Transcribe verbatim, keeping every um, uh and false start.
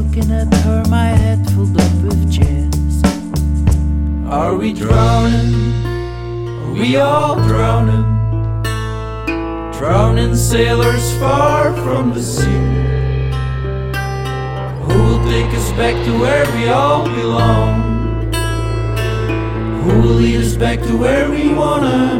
looking at her, my head filled up with jazz. Are we drowning? Are we all drowning? Drowning sailors far from the sea. Who will take us back to where we all belong? Who will lead us back to where we wanna